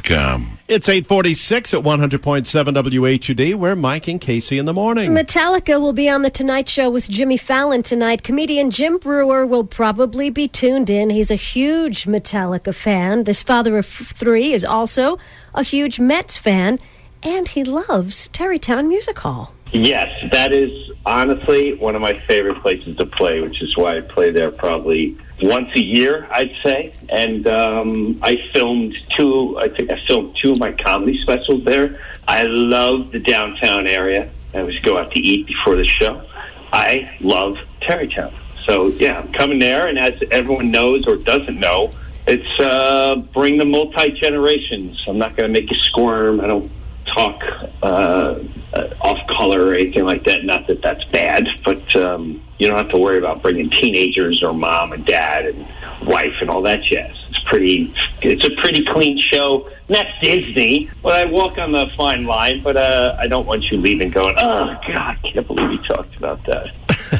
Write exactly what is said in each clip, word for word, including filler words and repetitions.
com. It's eight forty-six at one hundred point seven W H U D. We're Mike and Casey in the morning. Metallica will be on The Tonight Show with Jimmy Fallon tonight. Comedian Jim Brewer will probably be tuned in. He's a huge Metallica fan. This father of three is also a huge Mets fan, and he loves Tarrytown Music Hall. Yes, that is honestly one of my favorite places to play, which is why I play there probably once a year, I'd say. And um, I filmed two, I think I filmed two of my comedy specials there. I love the downtown area. I always go out to eat before the show. I love Tarrytown. So, yeah, I'm coming there, and as everyone knows or doesn't know, it's uh, bring the multi-generations. I'm not going to make you squirm. I don't talk uh, uh, off color or anything like that. Not that that's bad, but um, you don't have to worry about bringing teenagers or mom and dad and wife and all that jazz. It's pretty. It's a pretty clean show. Not Disney, but I walk on the fine line. But uh, I don't want you leaving going, oh God, I can't believe you talked about that.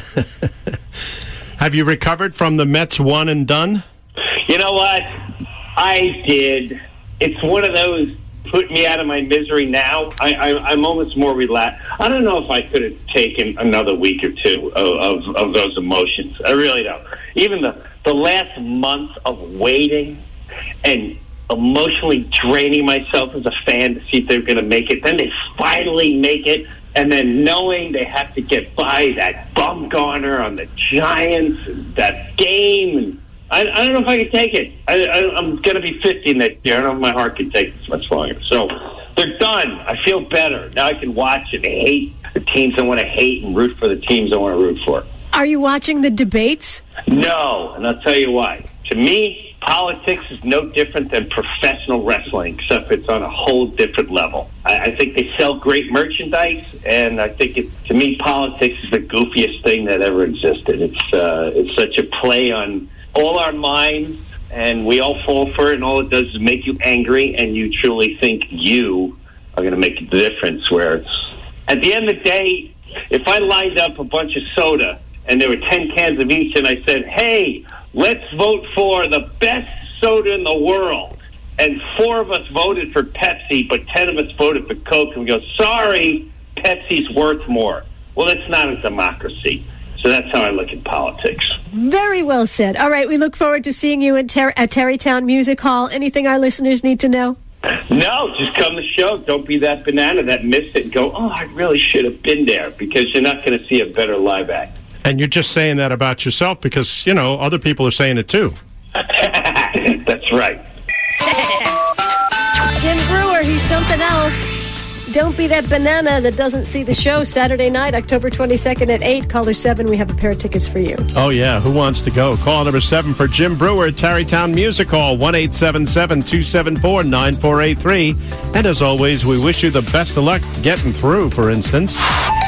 Have you recovered from the Mets one and done? You know what? I did. It's one of those. Put me out of my misery now. I, I, I'm almost more relaxed. I don't know if I could have taken another week or two of, of, of those emotions. I really don't. Even the, the last month of waiting and emotionally draining myself as a fan to see if they're going to make it. Then they finally make it. And then knowing they have to get by that Bumgarner on the Giants, that game, and I, I don't know if I can take it. I, I, I'm going to be fifty next year. I don't know if my heart can take this much longer. So they're done. I feel better. Now I can watch and hate the teams I want to hate and root for the teams I want to root for. Are you watching the debates? No, and I'll tell you why. To me, politics is no different than professional wrestling, except it's on a whole different level. I, I think they sell great merchandise, and I think, it, to me, politics is the goofiest thing that ever existed. It's uh, it's such a play on all our minds, and we all fall for it, and all it does is make you angry, and you truly think you are going to make a difference, where it's, at the end of the day, if I lined up a bunch of soda, and there were ten cans of each, and I said, hey, let's vote for the best soda in the world, and four of us voted for Pepsi, but ten of us voted for Coke, and we go, sorry, Pepsi's worth more. Well, it's not a democracy. So that's how I look at politics. Very well said. All right, we look forward to seeing you at, Ter- at Tarrytown Music Hall. Anything our listeners need to know? No, just come to the show. Don't be that banana that missed it and go, oh, I really should have been there, because you're not going to see a better live act. And you're just saying that about yourself because, you know, other people are saying it too. That's right. Jim Brewer, he's something else. Don't be that banana that doesn't see the show Saturday night, October twenty-second at eight. Caller seven, we have a pair of tickets for you. Oh, yeah. Who wants to go? Call number seven for Jim Brewer at Tarrytown Music Hall, one eight seven seven, two seven four, nine four eight three. And as always, we wish you the best of luck getting through, for instance.